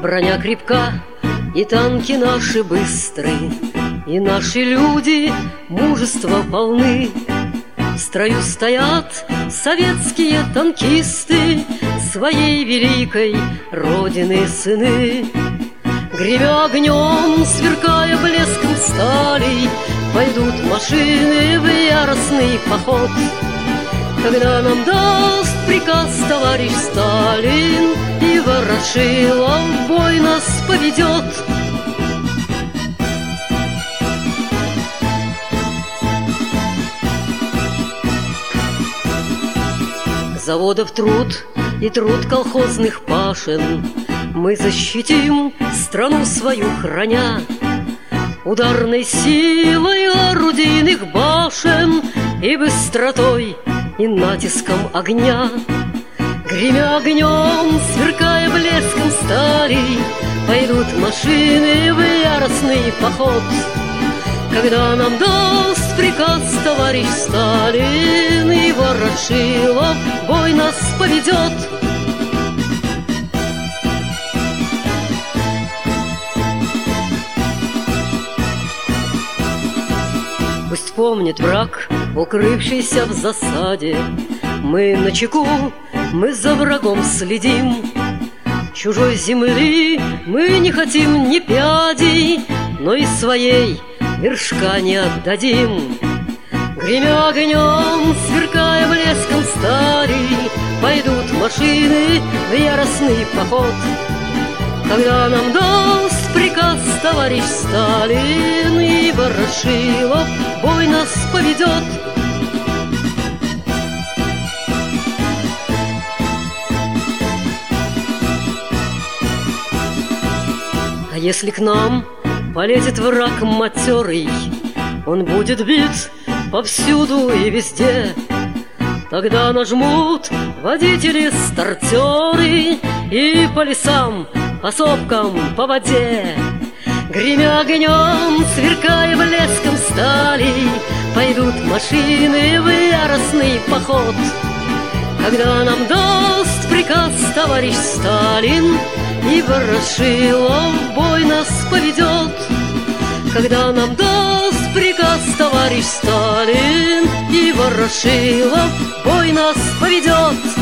Броня крепка, и танки наши быстры, и наши люди мужества полны. В строю стоят советские танкисты, своей великой Родины сыны. Гремя огнем, сверкая блеском стали, пойдут машины в яростный поход. Когда нам даст приказ товарищ Сталин, и Ворошилов в бой нас поведет. Заводов труд и труд колхозных пашен мы защитим, страну свою храня. Ударной силой орудийных башен и быстротой, и натиском огня. Гремя огнем, сверкая блеском стали, пойдут машины в яростный поход. Когда нам даст приказ товарищ Сталин, и Ворошилов в бой нас поведет. Пусть помнит враг, укрывшийся в засаде, мы начеку, мы за врагом следим. Чужой земли мы не хотим ни пяди, но и своей вершка не отдадим. Гремя огнем, сверкая блеском стали, пойдут машины в яростный поход. Когда нам даст приказ товарищ Сталин, и Ворошилов в бой нас поведет. А если к нам полезет враг матерый, он будет бит повсюду и везде. Тогда нажмут водители-стартеры, и по лесам, по сопкам, по воде. Гремя огнем, сверкая блеском стали, пойдут машины в яростный поход. Когда нам даст приказ товарищ Сталин, и Ворошилов в бой нас поведет. Когда нам даст приказ товарищ Сталин, и Ворошилов в бой нас поведет.